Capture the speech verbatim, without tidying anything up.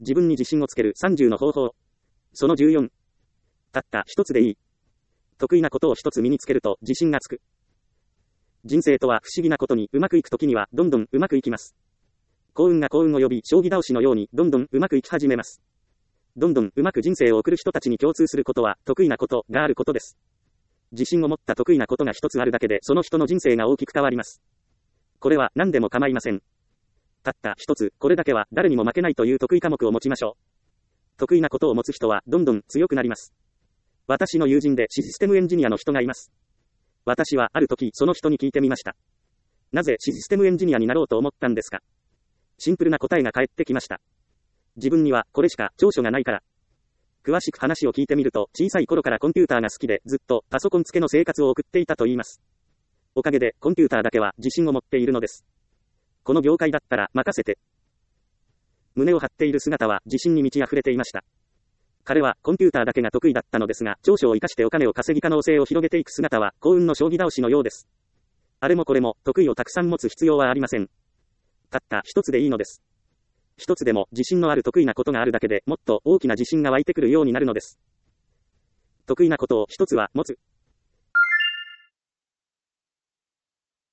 自分に自信をつけるさんじゅうの方法。そのじゅうよん。たった一つでいい。得意なことを一つ身につけると自信がつく。人生とは不思議なことに、うまくいくときにはどんどんうまくいきます。幸運が幸運を呼び、将棋倒しのようにどんどんうまくいき始めます。どんどんうまく人生を送る人たちに共通することは、得意なことがあることです。自信を持った得意なことが一つあるだけで、その人の人生が大きく変わります。これは何でも構いません。たった一つ、これだけは誰にも負けないという得意科目を持ちましょう。得意なことを持つ人はどんどん強くなります。私の友人でシステムエンジニアの人がいます。私はある時その人に聞いてみました。なぜシステムエンジニアになろうと思ったんですか？シンプルな答えが返ってきました。自分にはこれしか長所がないから。詳しく話を聞いてみると、小さい頃からコンピューターが好きでずっとパソコン付けの生活を送っていたと言います。おかげでコンピューターだけは自信を持っているのです。この業界だったら任せて。胸を張っている姿は自信に満ち溢れていました。彼はコンピューターだけが得意だったのですが、長所を生かしてお金を稼ぎ可能性を広げていく姿は幸運の将棋倒しのようです。あれもこれも得意をたくさん持つ必要はありません。たった一つでいいのです。一つでも自信のある得意なことがあるだけでもっと大きな自信が湧いてくるようになるのです。得意なことを一つは持つ。